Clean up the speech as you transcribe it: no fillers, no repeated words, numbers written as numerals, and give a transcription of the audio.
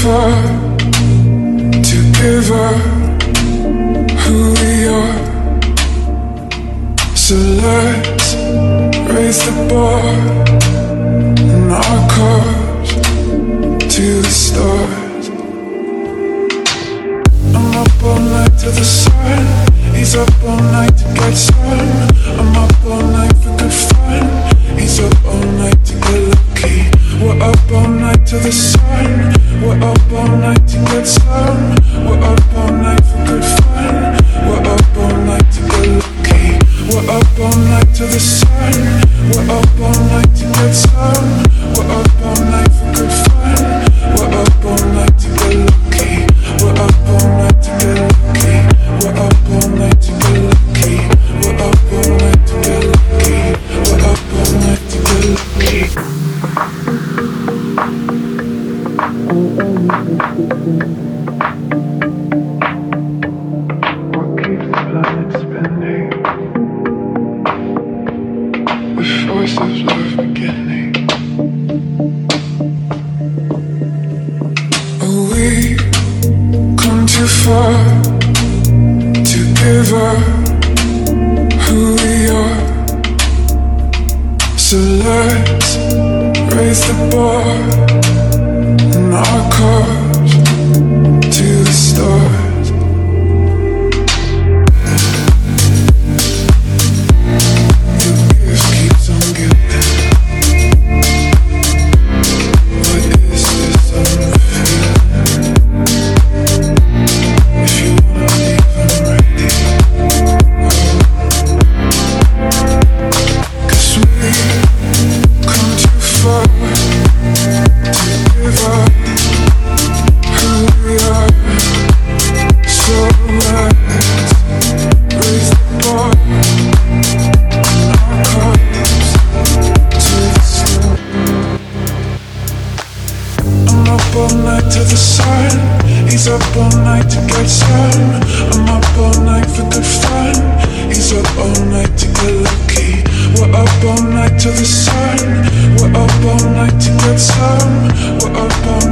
far to give up who we are. So let's raise the bar and our cars to the stars. I'm up all night to the sun. He's up all night to get some. I'm up all night for good fun. He's up all night to get lucky. We're up all night to the sun. We're up all night to get some. We're up all night for good fun. We're up all night to get lucky. We're up all night to the sun. We're up all night to get some. We're up all night for good fun. We're up all night to get lucky. We're up all night to get lucky. We're up all night to get lucky. We're up all night to get lucky. We're up all night to get lucky. What keeps the planet spinning? The force of love beginning. Oh, we come too far to give up who we are. So let's raise the bar and our cars to the stars. The gift keeps on giving. What is this I'm feeling? If you wanna leave, I'm ready. 'Cause we come too far to give up who we are. So let's raise the bar and our cars to the sun. I'm up all night to the sun. He's up all night to get some. I'm up all night for good fun. He's up all night to get lucky. We're up all night to the sun. We're up all night to get some. We're up all